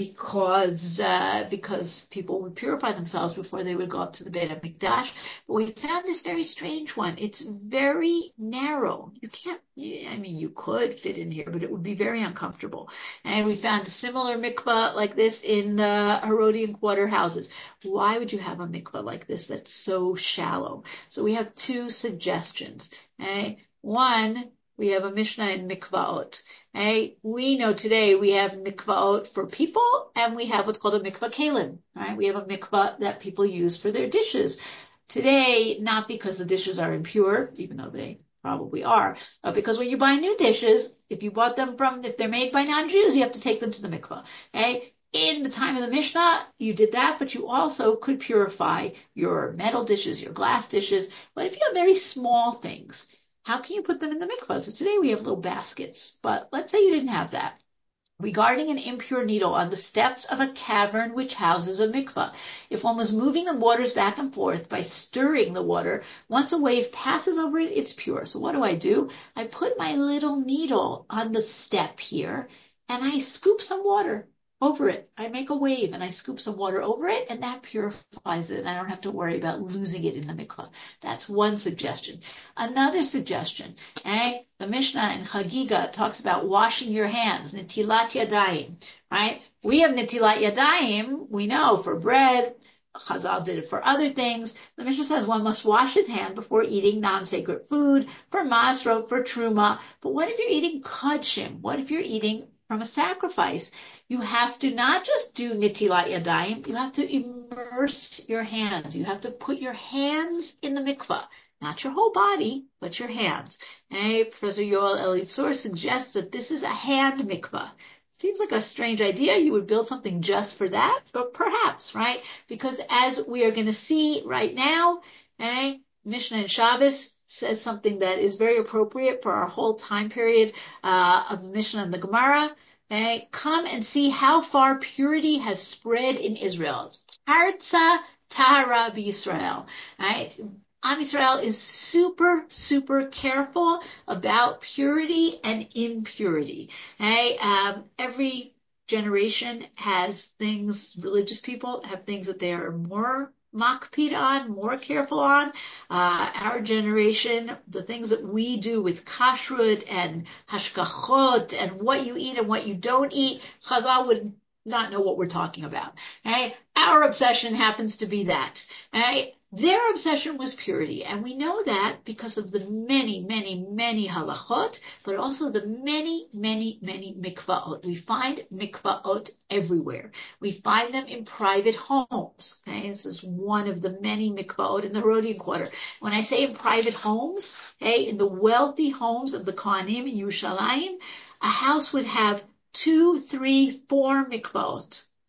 because uh, because people would purify themselves before they would go up to the Beit HaMikdash. But we found this very strange one. It's very narrow. You can't, I mean, you could fit in here, but it would be very uncomfortable. And we found a similar mikvah like this in the Herodian quarter houses. Why would you have a mikvah like this that's so shallow? So we have two suggestions. Okay? One, we have a Mishnah in mikvaot. Okay? We know today we have mikvaot for people, and we have what's called a mikvah kalim. Right? We have a mikvah that people use for their dishes. Today, not because the dishes are impure, even though they probably are, but because when you buy new dishes, if you bought them from, if they're made by non-Jews, you have to take them to the mikvah. Okay? In the time of the Mishnah, you did that, but you also could purify your metal dishes, your glass dishes. But if you have very small things, how can you put them in the mikvah? So today we have little baskets, but let's say you didn't have that. Regarding an impure needle on the steps of a cavern which houses a mikvah, if one was moving the waters back and forth by stirring the water, once a wave passes over it, it's pure. So what do I do? I put my little needle on the step here, and I scoop some water over it. I make a wave and I scoop some water over it, and that purifies it, and I don't have to worry about losing it in the mikvah. That's one suggestion. Another suggestion, okay? The Mishnah in Chagiga talks about washing your hands, netilat yadayim, right? We have netilat yadayim, we know, for bread. Chazal did it for other things. The Mishnah says one must wash his hand before eating non-sacred food, for masrot, for truma. But what if you're eating kodshim? What if you're eating from a sacrifice? You have to not just do netilat yadayim, you have to immerse your hands. You have to put your hands in the mikvah. Not your whole body, but your hands. And Professor Yoel Elitzur suggests that this is a hand mikvah. Seems like a strange idea. You would build something just for that, but perhaps, right? Because as we are going to see right now, okay, Mishnah and Shabbos says something that is very appropriate for our whole time period uh, of the Mishnah and the Gemara. Okay, come and see how far purity has spread in Israel. Parza Tahara b'Yisrael, right? Am Yisrael is super, super careful about purity and impurity. Okay? Um, every generation has things, religious people have things that they are more makpid on, more careful on. Uh, our generation, the things that we do with kashrut and hashgachot and what you eat and what you don't eat, Chazal would not know what we're talking about. Okay? Our obsession happens to be that. Okay? Their obsession was purity, and we know that because of the many, many, many halachot, but also the many, many, many mikvaot. We find mikvaot everywhere. We find them in private homes. Okay, this is one of the many mikvaot in the Herodian quarter. When I say in private homes, okay, in the wealthy homes of the Kohanim in Yerushalayim, a house would have two, three, four mikvaot.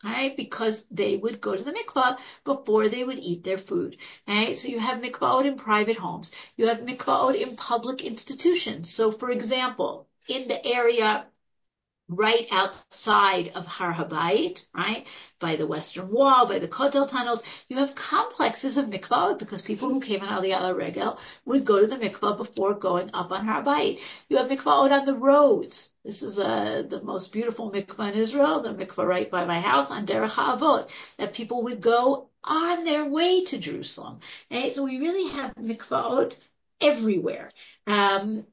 Okay, because they would go to the mikvah before they would eat their food. Okay, so you have mikvaot in private homes. You have mikvaot in public institutions. So, for example, in the area right outside of Har HaBayit, right, by the Western Wall, by the Kotel tunnels, you have complexes of mikvah because people who came on Aliyah Regel would go to the mikvah before going up on Har HaBayit. You have mikvahot on the roads. This is uh, the most beautiful mikvah in Israel, the mikvah right by my house on Derech HaAvot, that people would go on their way to Jerusalem. Okay? So we really have mikvahot everywhere. Um,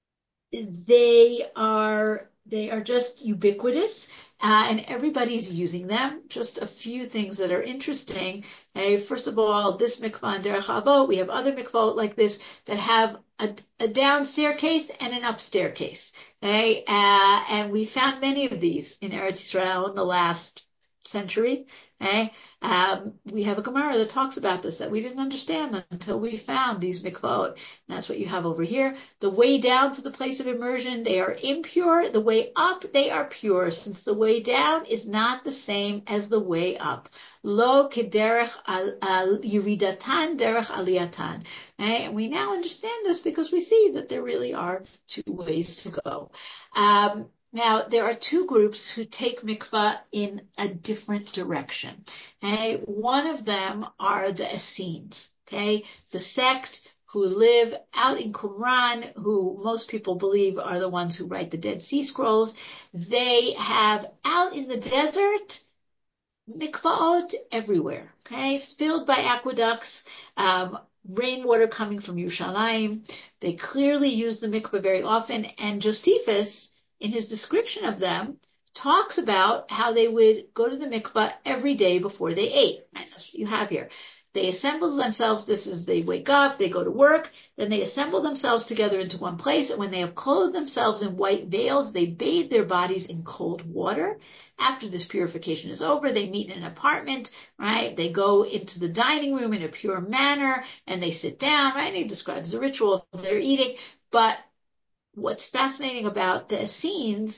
they are they are just ubiquitous, uh, and everybody's using them. Just a few things that are interesting. Okay, first of all, this mikvah in Derech Avot, we have other mikvahot like this that have a, a down staircase and an up staircase. Okay, uh, and we found many of these in Eretz Yisrael in the last century. Okay, um, we have a Gemara that talks about this that we didn't understand until we found these mikvahot. And that's what you have over here. The way down to the place of immersion, they are impure. The way up, they are pure, since the way down is not the same as the way up. Lo kederech al yiridatan derech aliyatan. And we now understand this because we see that there really are two ways to go. Um, Now, there are two groups who take mikvah in a different direction. Okay? One of them are the Essenes, okay? The sect who live out in Qumran, who most people believe are the ones who write the Dead Sea Scrolls. They have out in the desert mikvaot everywhere, okay? Filled by aqueducts, um, rainwater coming from Yerushalayim. They clearly use the mikvah very often, and Josephus, in his description of them, talks about how they would go to the mikvah every day before they ate. Right? That's what you have here. They assemble themselves. This is, they wake up, they go to work, then they assemble themselves together into one place. And when they have clothed themselves in white veils, they bathe their bodies in cold water. After this purification is over, they meet in an apartment, right? They go into the dining room in a pure manner and they sit down, right? And he describes the ritual they're eating. But what's fascinating about the Essenes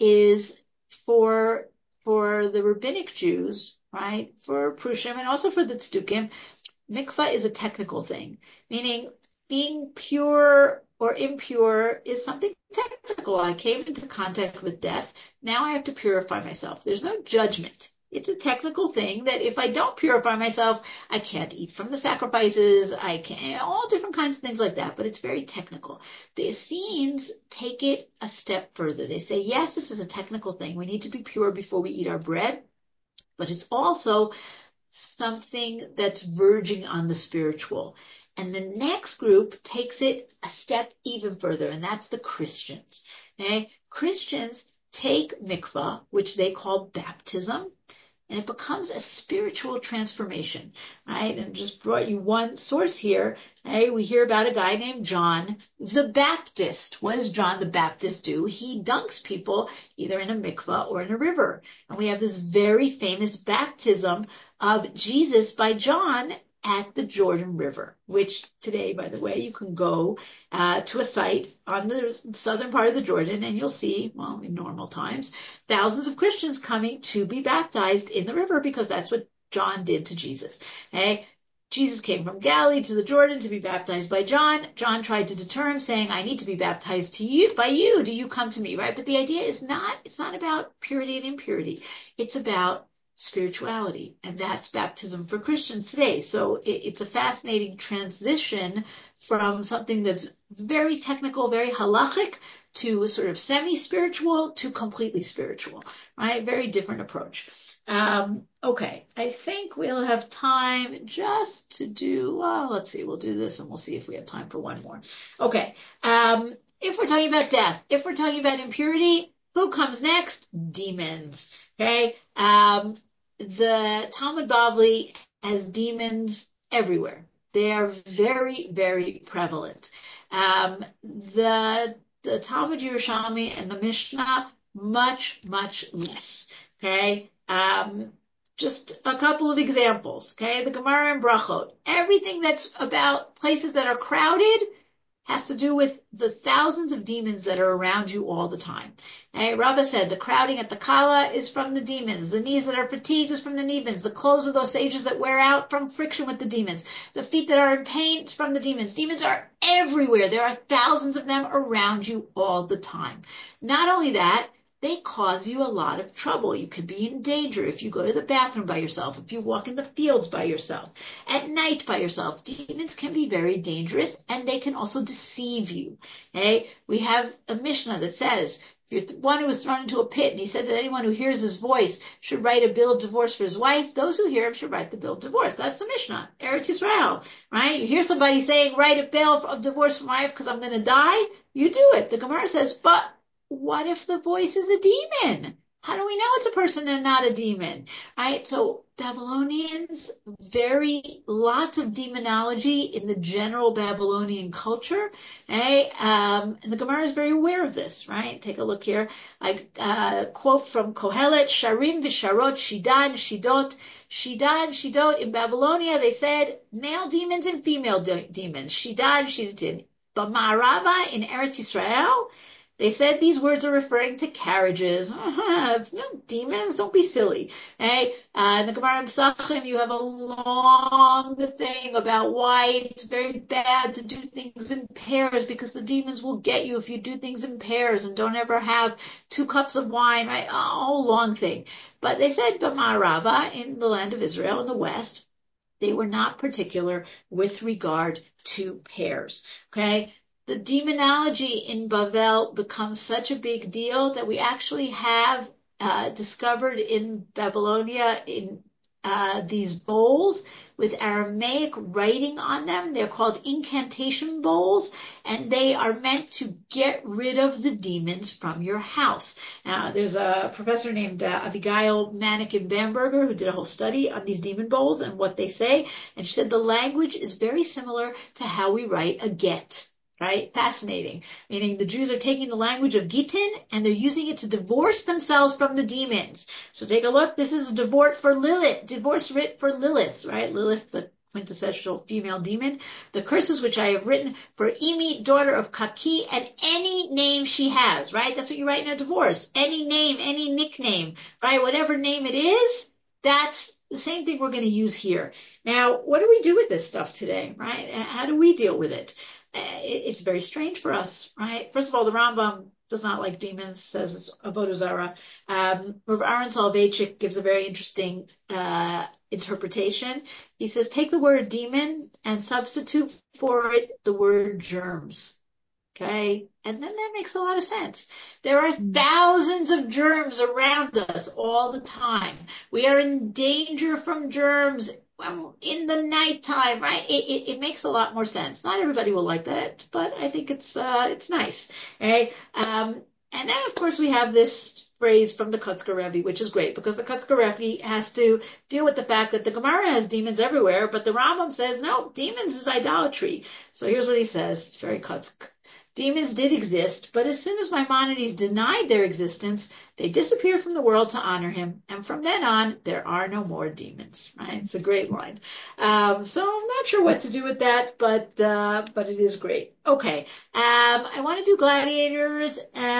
is for for the rabbinic Jews, right, for Prushim and also for the Tzdukim, mikvah is a technical thing, meaning being pure or impure is something technical. I came into contact with death. Now I have to purify myself. There's no judgment. It's a technical thing that if I don't purify myself, I can't eat from the sacrifices. I can't, all different kinds of things like that, but it's very technical. The Essenes take it a step further. They say, yes, this is a technical thing. We need to be pure before we eat our bread, but it's also something that's verging on the spiritual. And the next group takes it a step even further, and that's the Christians. Okay? Christians take mikvah, which they call baptism, and it becomes a spiritual transformation, right? And just brought you one source here. Hey, we hear about a guy named John the Baptist. What does John the Baptist do? He dunks people either in a mikvah or in a river. And we have this very famous baptism of Jesus by John at the Jordan River, which today, by the way, you can go uh, to a site on the southern part of the Jordan and you'll see, well, in normal times, thousands of Christians coming to be baptized in the river because that's what John did to Jesus. Okay? Jesus came from Galilee to the Jordan to be baptized by John. John tried to deter him, saying, I need to be baptized to you by you. Do you come to me? Right? But the idea is not, it's not about purity and impurity. It's about spirituality, and that's baptism for Christians today. So it, it's a fascinating transition from something that's very technical, very halachic, to sort of semi-spiritual to completely spiritual, right? Very different approach. Um, okay, I think we'll have time just to do, well, let's see, we'll do this and we'll see if we have time for one more. Okay, um, if we're talking about death, if we're talking about impurity, who comes next? Demons. Okay. Um, the Talmud Bavli has demons everywhere. They are very, very prevalent. Um, the the Talmud Yerushalmi and the Mishnah, much, much less. Okay. Um, just a couple of examples. Okay. The Gemara and Brachot. Everything that's about places that are crowded, has to do with the thousands of demons that are around you all the time. Hey, Rava said the crowding at the Kala is from the demons. The knees that are fatigued is from the demons. The clothes of those sages that wear out from friction with the demons. The feet that are in pain is from the demons. Demons are everywhere. There are thousands of them around you all the time. Not only that, they cause you a lot of trouble. You could be in danger if you go to the bathroom by yourself, if you walk in the fields by yourself, at night by yourself. Demons can be very dangerous, and they can also deceive you. Okay? We have a Mishnah that says, if you're one who was thrown into a pit, and he said that anyone who hears his voice should write a bill of divorce for his wife, those who hear him should write the bill of divorce. That's the Mishnah, Eretz Yisrael, right? You hear somebody saying, write a bill of divorce for my wife because I'm going to die, you do it. The Gemara says, but what if the voice is a demon? How do we know it's a person and not a demon? Right? So Babylonians, very lots of demonology in the general Babylonian culture. Okay? Um, and the Gemara is very aware of this, right? Take a look here. I uh, quote from Kohelet, Sharim v'sharot, Shidan, Shidot. Shidan, Shidot, in Babylonia, they said male demons and female de- demons. Shidan, Shidot. But Ma'arava in Eretz Yisrael, they said these words are referring to carriages. Uh-huh. No, demons, don't be silly. Hey, uh, in the Gemara Pesachim, you have a long thing about why it's very bad to do things in pairs because the demons will get you if you do things in pairs and don't ever have two cups of wine, right? A whole long thing. But they said B'Ma'arava, in the land of Israel, in the West, they were not particular with regard to pairs. Okay? The demonology in Bavel becomes such a big deal that we actually have uh, discovered in Babylonia in uh, these bowls with Aramaic writing on them. They're called incantation bowls, and they are meant to get rid of the demons from your house. Now, there's a professor named uh, Abigail Manikin-Bamberger who did a whole study on these demon bowls and what they say, and she said the language is very similar to how we write a get. Right? Fascinating. Meaning the Jews are taking the language of Gittin and they're using it to divorce themselves from the demons. So take a look. This is a divorce for Lilith, divorce writ for Lilith, right? Lilith, the quintessential female demon. The curses which I have written for Imi, daughter of Kaki, and any name she has, right? That's what you write in a divorce. Any name, any nickname, right? Whatever name it is, that's the same thing we're going to use here. Now, what do we do with this stuff today, right? How do we deal with it? It's very strange for us, right? First of all, the Rambam does not like demons, says it's avodah zarah. Um, Rav Aaron Soloveitchik gives a very interesting uh, interpretation. He says, take the word demon and substitute for it the word germs. Okay? And then that makes a lot of sense. There are thousands of germs around us all the time. We are in danger from germs in the nighttime, right? It, it, it makes a lot more sense. Not everybody will like that, but I think it's uh, it's nice, right? Um, and then, of course, we have this phrase from the Kotzker Rebbe, which is great because the Kotzker Rebbe has to deal with the fact that the Gemara has demons everywhere, but the Rambam says, no, demons is idolatry. So here's what he says. It's very Kotzker. Demons did exist, but as soon as Maimonides denied their existence, they disappeared from the world to honor him. And from then on, there are no more demons, right? It's a great line. Um, so I'm not sure what to do with that, but, uh, but it is great. Okay. Um, I want to do gladiators,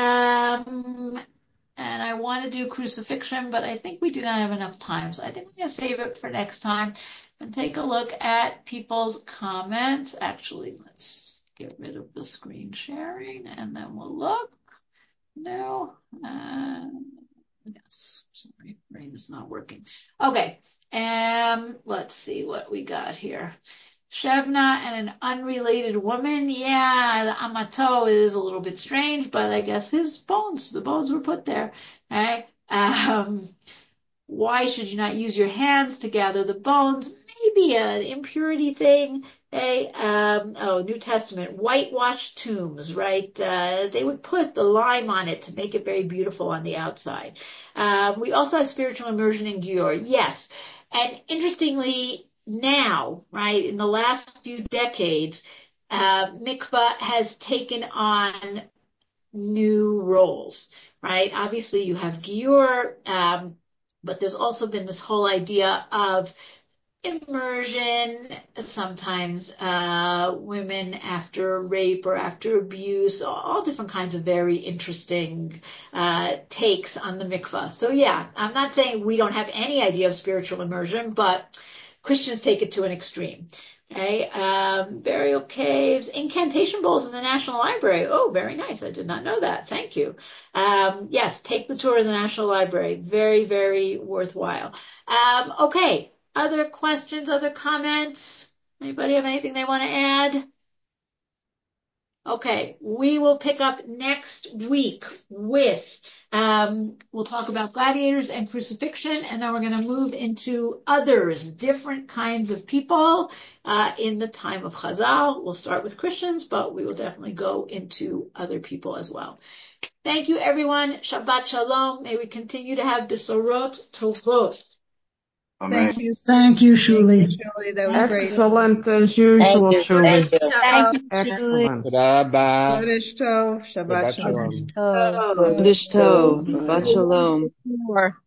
um, and I want to do crucifixion, but I think we do not have enough time. So I think we're going to save it for next time and take a look at people's comments. Actually, let's get rid of the screen sharing and then we'll look. No. Uh, yes. Sorry, brain is not working. Okay. Um, let's see what we got here. Shevna and an unrelated woman. Yeah, the Amato is a little bit strange, but I guess his bones, the bones were put there. Okay. Um, why should you not use your hands to gather the bones? Maybe an impurity thing. Hey, um, oh, New Testament, whitewashed tombs, right? Uh, they would put the lime on it to make it very beautiful on the outside. Um, we also have spiritual immersion in Gior. Yes. And interestingly, now, right, in the last few decades, uh, mikvah has taken on new roles, right? Obviously, you have Gior, um, but there's also been this whole idea of immersion, sometimes uh, women after rape or after abuse, all different kinds of very interesting uh, takes on the mikvah. So yeah, I'm not saying we don't have any idea of spiritual immersion, but Christians take it to an extreme. Okay, um, burial caves, incantation bowls in the National Library. Oh, very nice. I did not know that. Thank you. Um, yes, take the tour of the National Library. Very, very worthwhile. Um, okay. Other questions, other comments? Anybody have anything they want to add? Okay, we will pick up next week with, um, we'll talk about gladiators and crucifixion, and then we're going to move into others, different kinds of people uh, in the time of Chazal. We'll start with Christians, but we will definitely go into other people as well. Thank you, everyone. Shabbat Shalom. May we continue to have Besorot Tovot. Thank you. Thank you, Shuli. Shuli. That was great. Excellent as usual, Thank you. Shuli. Thank you. Thank you, Julie. Excellent. תודה רבה. Kodesh Tov. Shabbat Shabbat Shalom. shalom. Oh, Kodesh Tov. Shabbat Shalom. more.